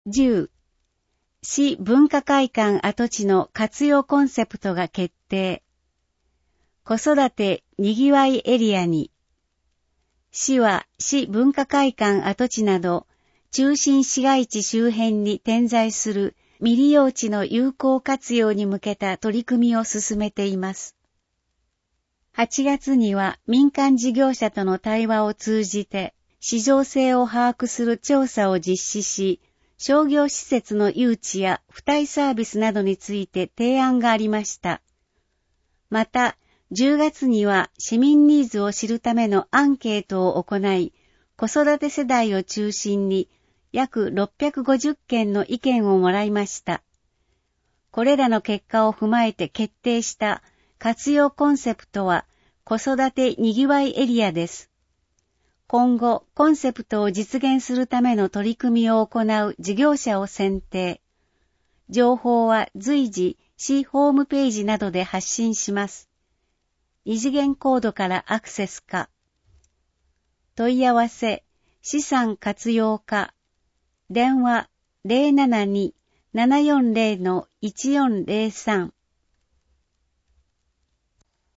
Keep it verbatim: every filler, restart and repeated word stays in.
じゅう、市文化会館跡地の活用コンセプトが決定。子育てにぎわいエリアに。市は市文化会館跡地など中心市街地周辺に点在する未利用地の有効活用に向けた取り組みを進めています。はちがつには民間事業者との対話を通じて市場性を把握する調査を実施し、商業施設の誘致や付帯サービスなどについて提案がありました。また、じゅうがつには市民ニーズを知るためのアンケートを行い、子育て世代を中心に約ろっぴゃくごじゅっけんの意見をもらいました。これらの結果を踏まえて決定した活用コンセプトは子育てにぎわいエリアです。今後、コンセプトを実現するための取り組みを行う事業者を選定。情報は随時市ホームページなどで発信します。二次元コードからアクセスか。問い合わせ、資産活用課。電話 ゼロななに ななよんゼロ のいちよんゼロさん